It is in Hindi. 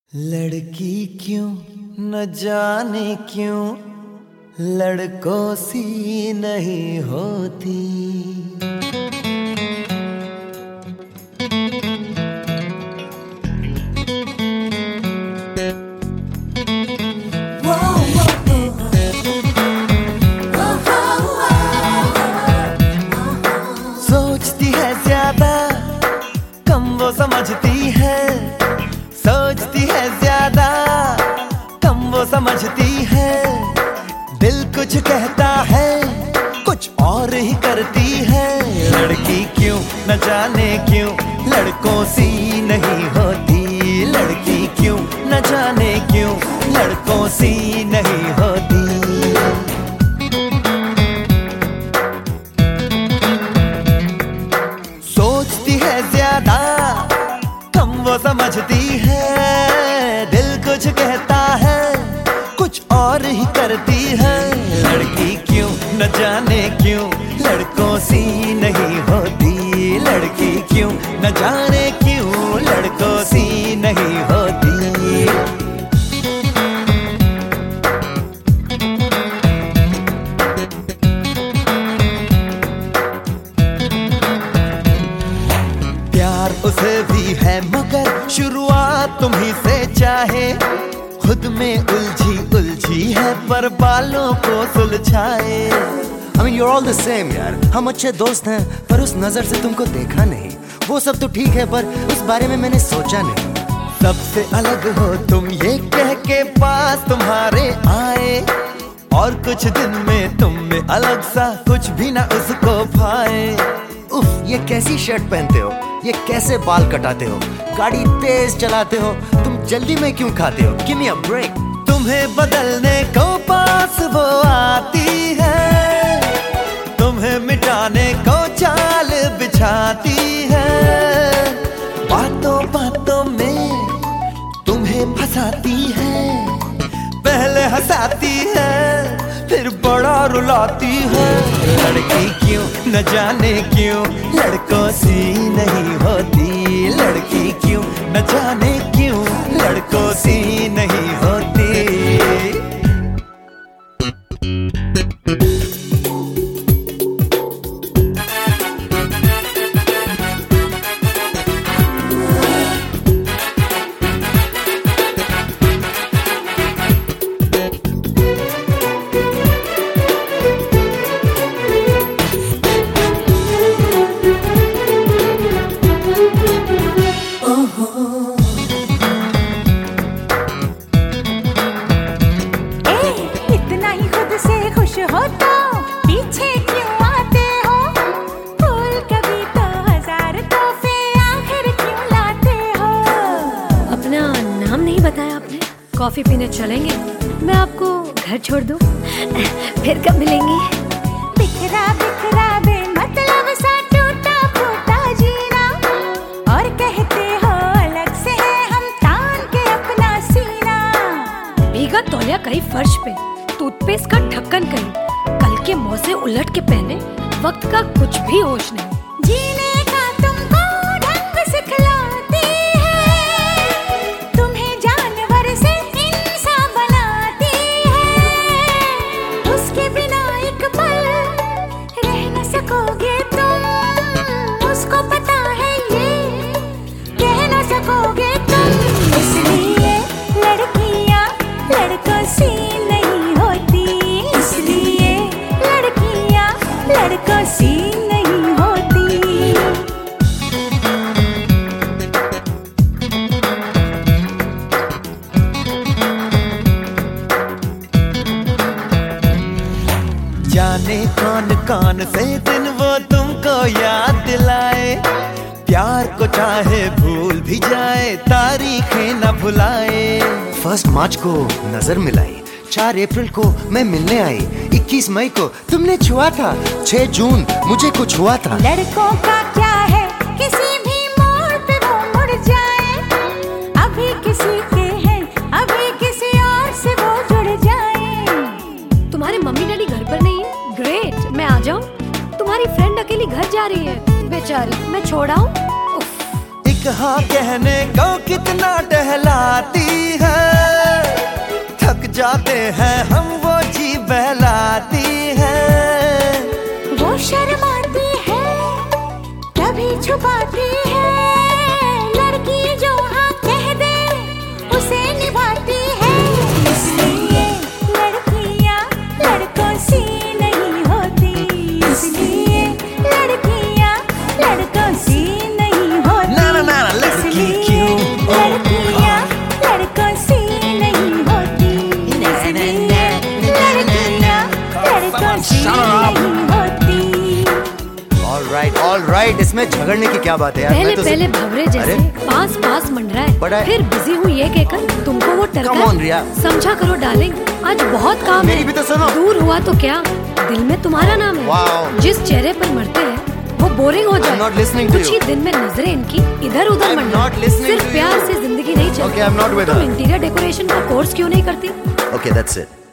लड़की क्यों न जाने क्यों लड़कों सी नहीं होती। सोचती है ज्यादा कम वो समझती है, सोचती है ज्यादा कम वो समझती है। दिल कुछ कहता है कुछ और ही करती है। लड़की क्यों न जाने क्यों लड़कों सी नहीं होती। लड़की क्यों न जाने क्यों लड़कों सी नहीं होती। सोचती है ज्यादा कम वो समझती है। दिल कुछ कहता है कुछ और ही करती है। लड़की क्यों न जाने क्यों लड़कों सी नहीं होती। लड़की क्यों न जाने क्यों लड़कों सी नहीं होती। प्यार उसे भी है मगर शुरुआत तुम्ही से चाहे। खुद में उलझी उलझी है पर बालों को सुलझाए। I mean, you're all the same यार। हम अच्छे दोस्त हैं पर उस नजर से तुमको देखा नहीं। वो सब तो ठीक है पर उस बारे में मैंने सोचा नहीं। सबसे अलग हो तुम ये कह के पास तुम्हारे आए, और कुछ दिन में तुम में अलग सा कुछ भी ना उसको भाए। उफ, ये कैसी शर्ट पहनते हो, ये कैसे बाल कटाते हो, गाड़ी तेज चलाते हो, तुम जल्दी में क्यों खाते हो? Give me a break। तुम्हें बदलने को पास वो आती है, तुम्हें मिटाने को चाल बिछाती है। बातों बातों में तुम्हें फंसाती है। पहले हंसाती है फिर बड़ा रुलाती है। लड़की क्यों न जाने क्यों लड़कों सी नहीं होती। लड़की क्यों न जाने क्यों लड़कों सी नहीं होती। हो तो पीछे क्यों आते हो? फूल कभी तो हजार तोहफे आखिर क्यों लाते हो? अपना नाम नहीं बताया आपने। कॉफी पीने चलेंगे? मैं आपको घर छोड़ दूं? फिर कब मिलेंगी? बिखरा बिखरा बेमतलब सा टूटा फूटा जीना, और कहते हो अलग से है हम तान के अपना सीना। भीगा तौलिया कहीं फर्श पे, टूथपेस्ट का ढक्कन कहीं, कल के मौसे उलट के पहने, वक्त का कुछ भी होश नहीं। जीने का तुमको ढंग सिखलाती है, तुम्हें जानवर से इंसान बनाती है। उसके बिना एक पल रह न सकोगे तुम, उसको पता है ये कह न सकोगे तुम। इसलिए लड़कियां लड़कों सी नहीं होती। इसलिए लड़कियां लड़कों सी नहीं होती। जाने कौन कौन से दिन वो तुमको याद दिलाए। प्यार को चाहे भूल भी जाए तारीखें न भुलाए। 1 मार्च को नजर मिलाई, 4 अप्रैल को मैं मिलने आई, 21 मई को तुमने छुआ था, 6 जून मुझे कुछ हुआ था। लड़कों का क्या है किसी भी मोड़ पे वो मुड़ जाए। अभी किसी के हैं अभी किसी और से वो जुड़ जाए। तुम्हारे मम्मी डैडी घर पर नहीं है? ग्रेट, मैं आ जाऊं? तुम्हारी फ्रेंड अकेली घर जा रही है, बेचारी, मैं छोड़ आऊं? एक हाँ कहने को कितना टहलाती जाते हैं हम वो जी बहलाती है। वो शर्माती है कभी छुपाती है, लड़की जो हाँ कह दे उसे निभाती है। इसलिए लड़कियाँ लड़कों सी नहीं होती, इसलिए लड़कियाँ लड़कों सी नहीं होती। इसलिए लड़कियाँ लड़कों सी नहीं होती, इसलिए लड़कियाँ लड़कों सी नहीं होती। All right, इसमें झगड़ने की क्या बात है यार? पहले मैं तो पहले भवरे जैसे पास पास मंडराए, बड़ा है। फिर बिजी हुई ये कहकर तुमको वो Come on, रिया। समझा करो डार्लिंग, आज बहुत काम मेरी है। भी तो सुनो। दूर हुआ तो क्या, दिल में तुम्हारा नाम है। Wow। जिस चेहरे पर मरते हैं वो बोरिंग हो जाए। not listening to कुछ you। ही दिन में नजरें इनकी इधर उधर I'm मंडराए। not listening सिर्फ to प्यार you। से जिंदगी नहीं चलती। Okay, I'm not with तुम her। इंटीरियर डेकोरेशन का कोर्स क्यों नहीं करती? Okay, that's it.